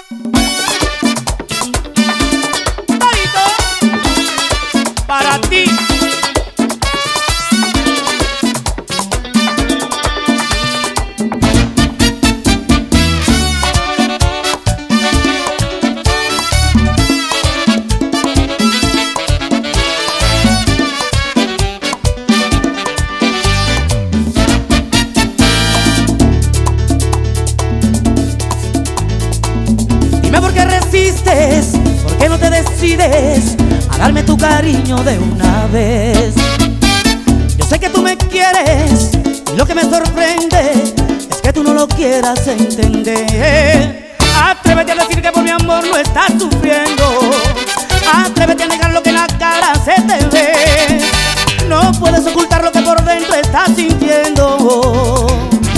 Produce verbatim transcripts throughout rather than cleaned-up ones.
Para ti. Dime por qué resistes, por qué no te decides a darme tu cariño de una vez. Yo sé que tú me quieres y lo que me sorprende es que tú no lo quieras entender. Atrévete a decir que por mi amor no estás sufriendo. Atrévete a negar lo que en la cara se te ve. No puedes ocultar lo que por dentro estás sintiendo.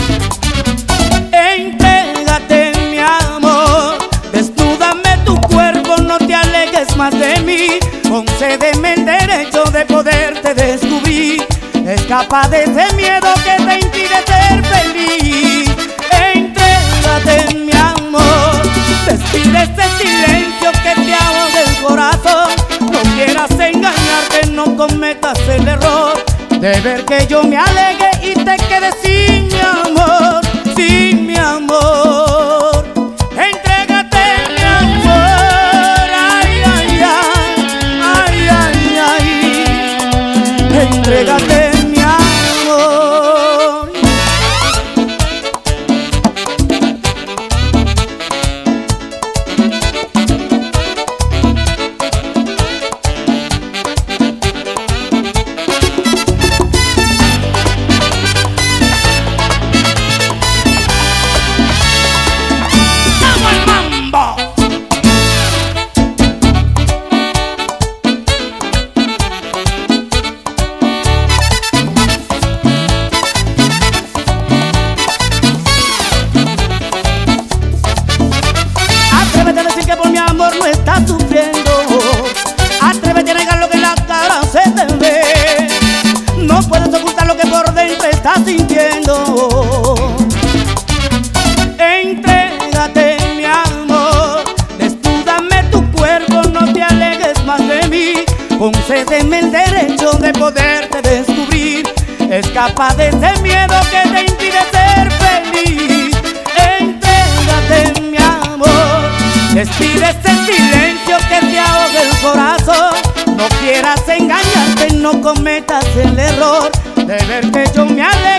Entrégate, mi amor, desnúdame tu cuerpo, no te alejes más de mí. Concédeme el derecho de poderte descubrir. Escapa de ese miedo que te impide ser feliz. Entrégate, mi amor, despide este silencio que te ahoga el corazón. No quieras engañarte, no cometas el error de ver que yo me alegue y te quede sin mi amor, sin mi amor. Entrégate, mi amor, ay, ay, ay, ay, ay, ay. Entrégate, mi amor. Atrévete a decir que por mi amor no estás sufriendo. Atrévete a negar lo que en la cara se te ve. No puedes ocultar lo que por dentro estás sintiendo. Entrégate, mi amor, desnúdame tu cuerpo, no te alejes más de mí. Concédeme el derecho de poderte descubrir. Escapa de ese miedo que te impide ser feliz. Entrégate, mi amor, despide este silencio que te ahoga el corazón. No quieras engañarte, no cometas el error de ver que yo me alejo